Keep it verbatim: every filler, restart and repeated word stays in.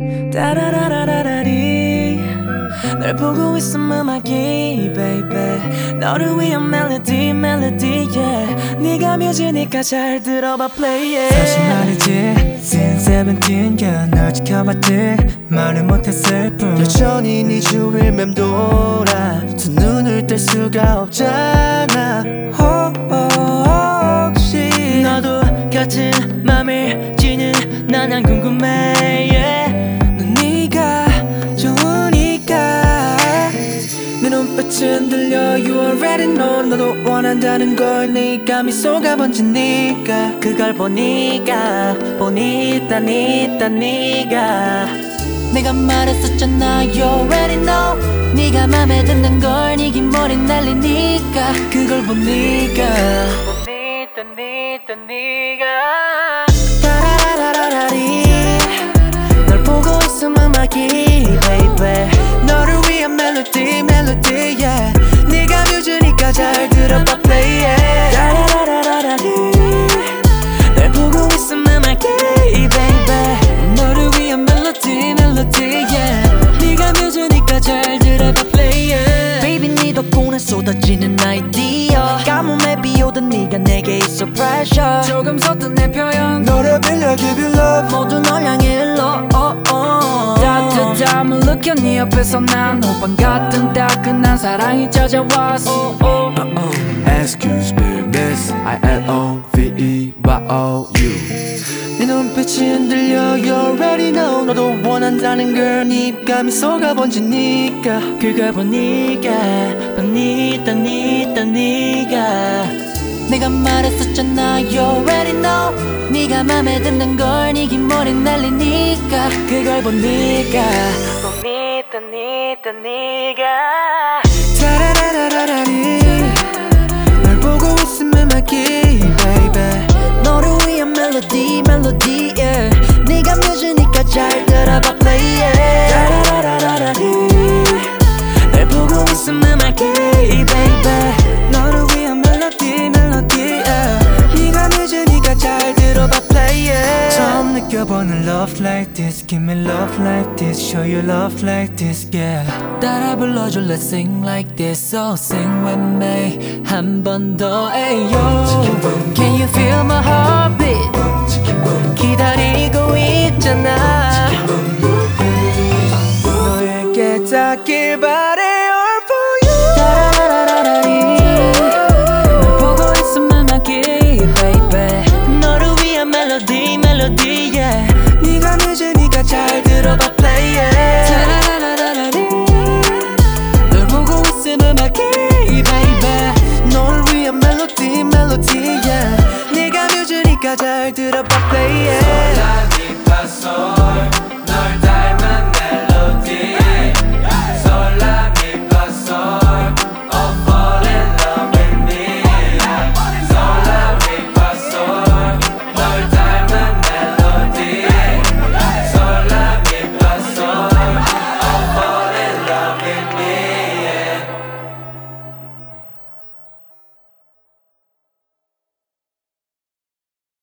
따라라라라리 널 보고 있음 음악이 baby 너를 위한 멜로디 멜로디 yeah 네가 뮤지니까 잘 들어봐 play it 사실 말이지 since seventeen yeah 널 지켜봤지 말을 못했을 뿐 여전히 네 주위를 맴돌아 두 눈을 뗄 수가 없잖아 oh, oh, 혹시 너도 같은 맘일지는 난 안 궁금해 yeah. 넌 네가 좋으니까 내 눈빛은 들려 You already know 너도 원한다는 걸 네가 미소가 번지니까 그걸 보니까 보니까 니다 네가 내가 말했었잖아 You already know 네가 맘에 드는 걸 네 긴 머리 날리니까 그걸 보니까 보니까 니다 네가 따라라라라리 널 보고 있음 음악이 baby 너를 위한 멜로디 멜로디 yeah 네가 뮤즈니까 잘 들어봐 play it 따라라라라리 널 보고 있음 음악이 baby 너를 위한 멜로디 멜로디 yeah 네가 뮤즈니까 잘 들어봐 play it Baby 네 덕분에 쏟아지는 아이디어 가뭄에 비오던 네가 내게 있어 pressure 조금 섰던 내 표현 너를 빌려 give you love 모두 널 향해 일러 oh, oh. 따뜻함을 느껴 네 옆에서 난 호빵 같은 따끈한 사랑이 찾아왔어 uh -oh. Excuse me miss I L O V E Y O U 네 눈빛이 흔들려 You already know 너도 원한다는 걸 네 입가 미소가 번지니까 그걸 보니까 보니까 니다 네가 내가 말했었잖아 You already know 네가 맘에 드는 걸 네 긴 머리 날리니까 그걸 보니까 보니까 니다 네가 따라라라라리 널 보고 있음 음악이 baby 너를 위한 멜로디 멜로디 yeah 네가 뮤즈니까 잘 들어봐 play it 따라라라라리 널 보고 있음 음악이 baby 너를 위한 멜로디 멜로디 yeah 네가 뮤즈니까 잘 들어봐 play it 처음 느껴보는 love like this Give me love like this Show you love like this yeah 따라 불러줘 let's sing like this So sing with me 한 번 더 ayo Can you feel my heartbeat 기다리고 있잖아 너에게 닿길 바래 all for you 따라라라라리 널 보고 있음 음악이 baby 너를 위한 멜로디 멜로디 yeah 네가 뮤즈니까 잘 들어봐 play it 따라라라라리 널 보고 있음 음악이 baby 너를 위한 멜로디 멜로디 yeah 네가 뮤즈니까 잘 들어봐